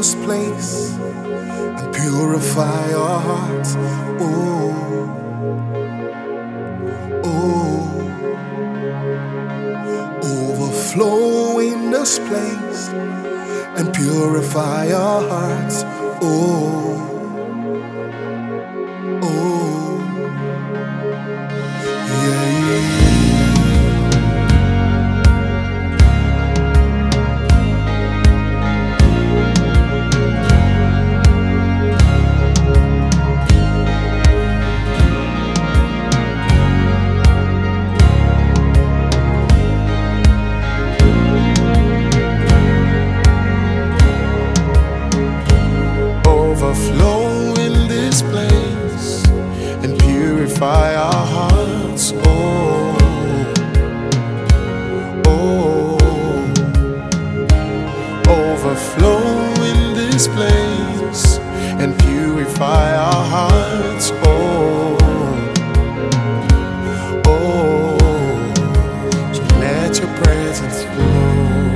this place and purify our hearts. Oh, oh, overflow in this place and purify our hearts. Oh, oh, yeah. Overflow in this place and purify our hearts. Oh, oh, overflow in this place and purify our hearts. Oh, oh, so let your presence flow.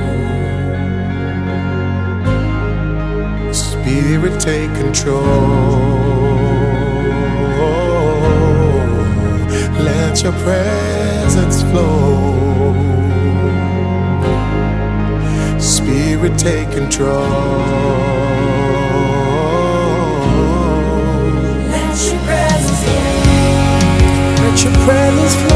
Spirit, take control. Let your presence flow. Spirit, take control. Let your presence flow. Let your presence flow.